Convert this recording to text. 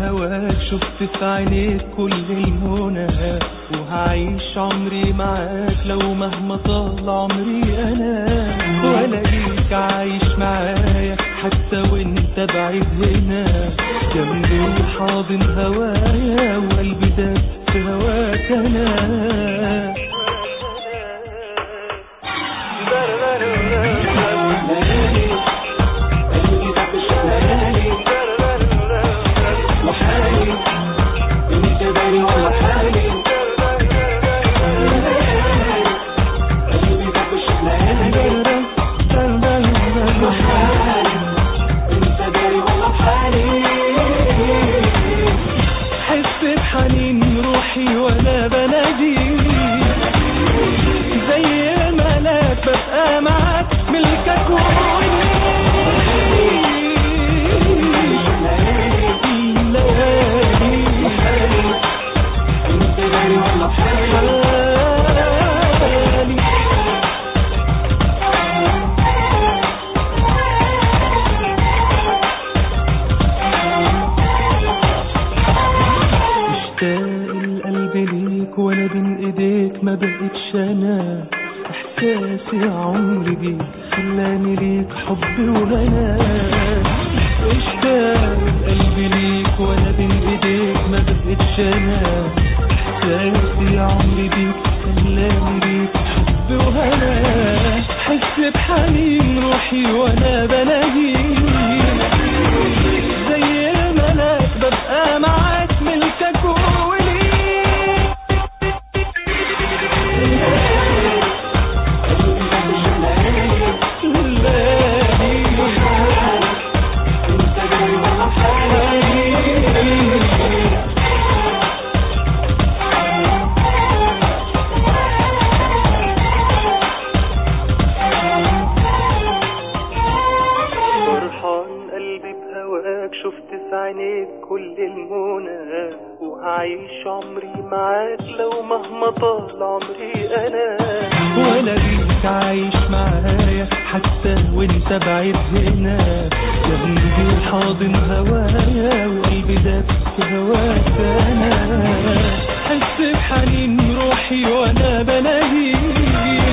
بهواك شفت في عينيك كل المنى، وهعيش عمري معاك لو مهما طال عمري انا، والاقيك عايش معايا حتى وانت بعيد هنا، جنبي حاضن هوايا وقلبي داب في هواك انا. حس بحنين روحي وانا بناديك، زي الملاك ببقى معاك ملكك القلب ليك وانا بين ايديك ما بقتش انا، احساسي عمري بيك خلاني ليك حب وهنا، اشتاق القلب ليك وانا بين ايديك ما بقتش انا، احساسي عمري بيك خلاني ليك حب وهنا، حس بحنين روحي وانا بناديك، زي الملاك ببقى معاك ملكك شفت في عينيك كل المنى، وهعيش عمري معاك لو مهما طال عمري انا، والاقيك عايش معايا حتى وانت بعيد هنا، جنبي حاضن هوايا وقلبي داب في هواك انا، حس بحنين روحي وانا بناديك،